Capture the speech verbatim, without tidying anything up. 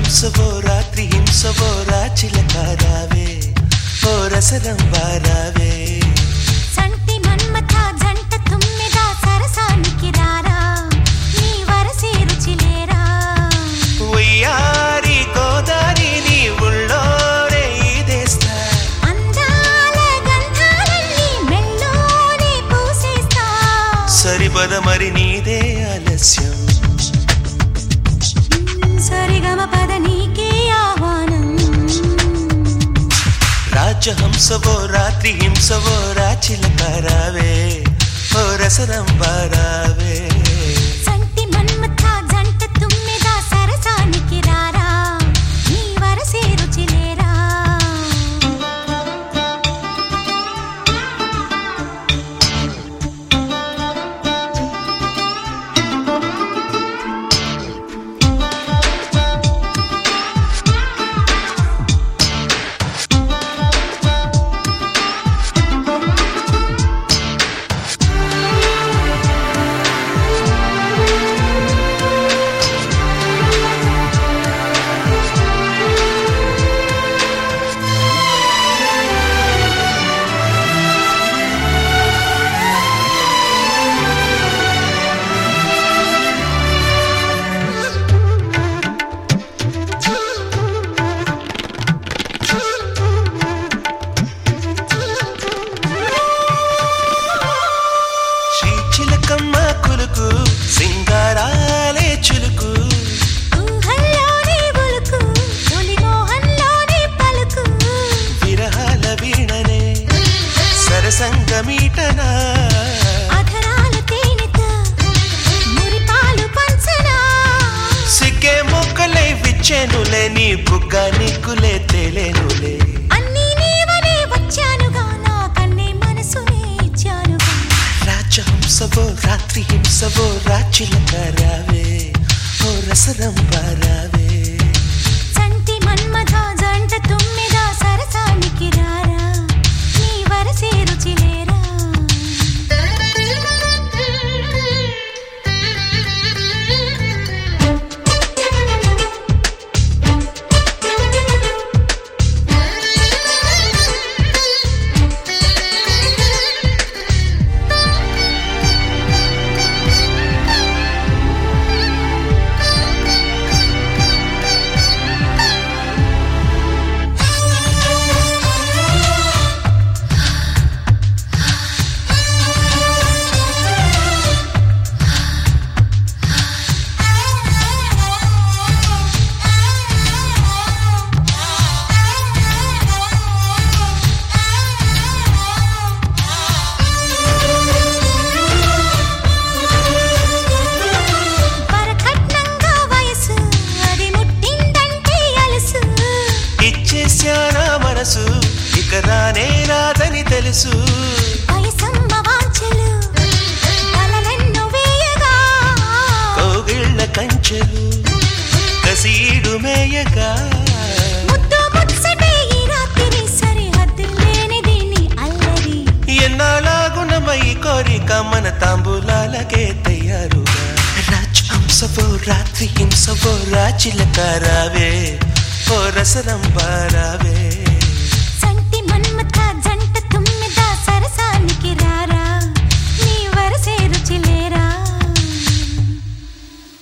హంసవో రాత్రి హింసవో రాచిలకారావే ఓ రసరం వారావే సంటి మన్మథ జంట తుమ్మెద సరసానికి రారా నీ వరసే రుచిలేరా ఉయ్యారి గోదారి నీ ఉళ్ళోనే ఈదేస్తా అందాల గంధాలన్నీ మెల్లోనే పూసేస్తా సరిపద మరి నీదే ఆలస్యం సరిగమ పద నీకే ఆహ్వానం రాజహంసవో రాత్రి హింసవో రాచిలకారావే ఓ రసరం వారావే సంటి మన్మథ జంట తుమ్మెద సరసానికి రారా నీ వరసే రుచిలేరా చిలకమ్మ కులుకు సింగారాలే చులుకు ఊహల్లోనే బులుకు తొలి మోహంలోనే పలుకు విరహాల వీణనే సరసంగమీటనా అధరాల తేనెత మురిపాలు పంచనా సిగ్గే మొక్కలై విచ్చేనులే నీ బుగ్గ నీకులే తేలేనులే అన్నీ నీవనే వచ్చానుగా నా కన్నే మనసునే ఇచ్చానుగా రాజహంసవో రాత్రి హింసవో రాచిలకారావే ఓ రసరం వారావే సంటి మన్మథ జంట తుమ్మెద సరసానికి రారా నీ వరసే రుచిలేరా వరకట్నంగా వయసు అది ముట్టిందంటే అలసు ఇచ్చేశానా మనసు ఇక రానే రాదని తెలుసు వయసమ్మ వాంఛలు వలలెన్నో వేయగా కోగిళ్ళ కంచెలు కసీడు మేయగా ముద్దు ముచ్చటే ఈ రాత్రి సరిహద్దు లేనిది నీ అల్లరి ఎన్నాళ్ళగుణమై కోరిక మన తాంబూలాలకే తయారుగా రాజహంసవో రాత్రి హింసవో రాచిలకారావే ఓ రసరం వారావే